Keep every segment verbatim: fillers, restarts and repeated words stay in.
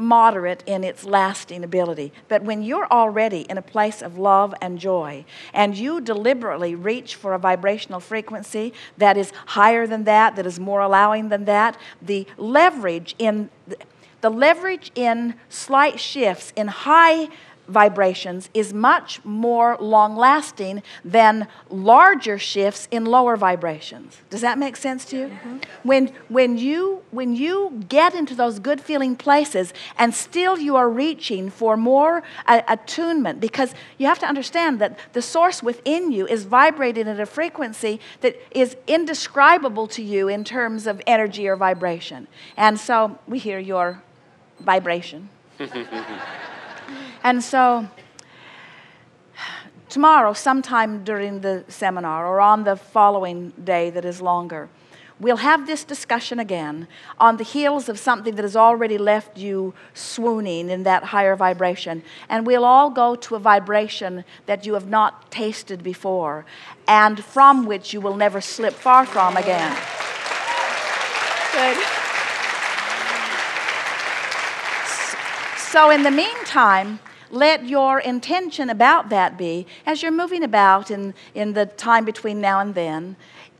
moderate in its lasting ability. But when you're already in a place of love and joy, and you deliberately reach for a vibrational frequency that is higher than that, that is more allowing than that, the leverage in the leverage in slight shifts in high vibrations is much more long-lasting than larger shifts in lower vibrations. Does that make sense to you? Mm-hmm. When, when you when you get into those good feeling places and still you are reaching for more uh, attunement, because you have to understand that the source within you is vibrating at a frequency that is indescribable to you in terms of energy or vibration. And so we hear your vibration. And so tomorrow, sometime during the seminar or on the following day that is longer, we'll have this discussion again on the heels of something that has already left you swooning in that higher vibration. And we'll all go to a vibration that you have not tasted before and from which you will never slip far from again. Good. So in the meantime, let your intention about that be, as you're moving about in, in the time between now and then,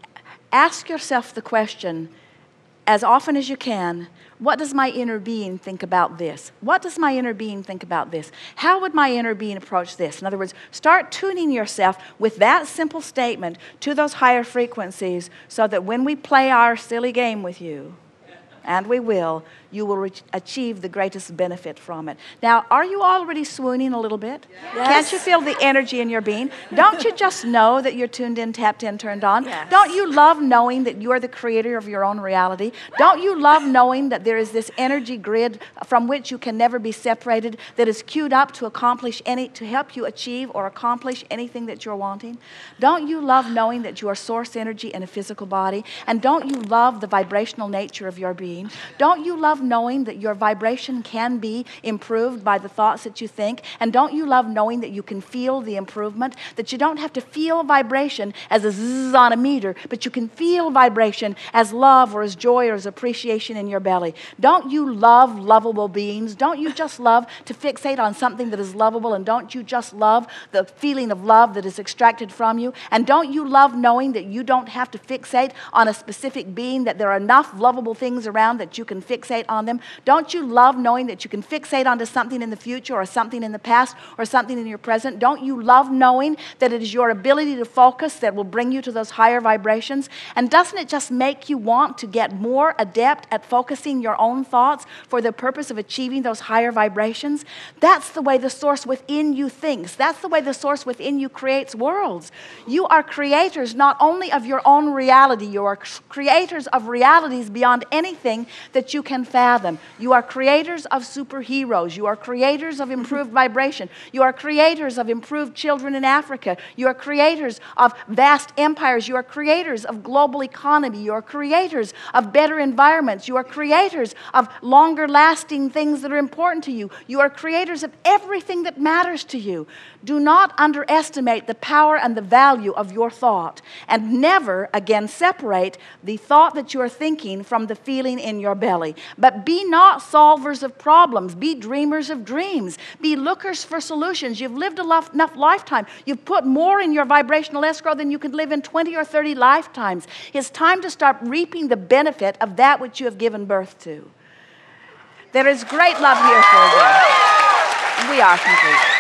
ask yourself the question, as often as you can, what does my inner being think about this? What does my inner being think about this? How would my inner being approach this? In other words, start tuning yourself with that simple statement to those higher frequencies so that when we play our silly game with you, and we will, you will reach, achieve the greatest benefit from it. Now, are you already swooning a little bit? Yes. Can't you feel the energy in your being? Don't you just know that you're tuned in, tapped in, turned on? Yes. Don't you love knowing that you are the creator of your own reality? Don't you love knowing that there is this energy grid from which you can never be separated, that is queued up to accomplish any, to help you achieve or accomplish anything that you're wanting? Don't you love knowing that you are source energy in a physical body? And don't you love the vibrational nature of your being? Don't you love knowing that your vibration can be improved by the thoughts that you think? And don't you love knowing that you can feel the improvement? That you don't have to feel vibration as a zzz on a meter, but you can feel vibration as love or as joy or as appreciation in your belly. Don't you love lovable beings? Don't you just love to fixate on something that is lovable? And don't you just love the feeling of love that is extracted from you? And don't you love knowing that you don't have to fixate on a specific being, that there are enough lovable things around that you can fixate on them? Don't you love knowing that you can fixate onto something in the future or something in the past or something in your present? Don't you love knowing that it is your ability to focus that will bring you to those higher vibrations? And doesn't it just make you want to get more adept at focusing your own thoughts for the purpose of achieving those higher vibrations? That's the way the source within you thinks. That's the way the source within you creates worlds. You are creators not only of your own reality, you are creators of realities beyond anything that you can fathom. You are creators of superheroes. You are creators of improved vibration. You are creators of improved children in Africa. You are creators of vast empires. You are creators of global economy. You are creators of better environments. You are creators of longer lasting things that are important to you. You are creators of everything that matters to you. Do not underestimate the power and the value of your thought, and never again separate the thought that you are thinking from the feeling in your belly. But be not solvers of problems. Be dreamers of dreams. Be lookers for solutions. You've lived enough lifetime. You've put more in your vibrational escrow than you could live in twenty or thirty lifetimes. It's time to start reaping the benefit of that which you have given birth to. There is great love here for you. We are complete.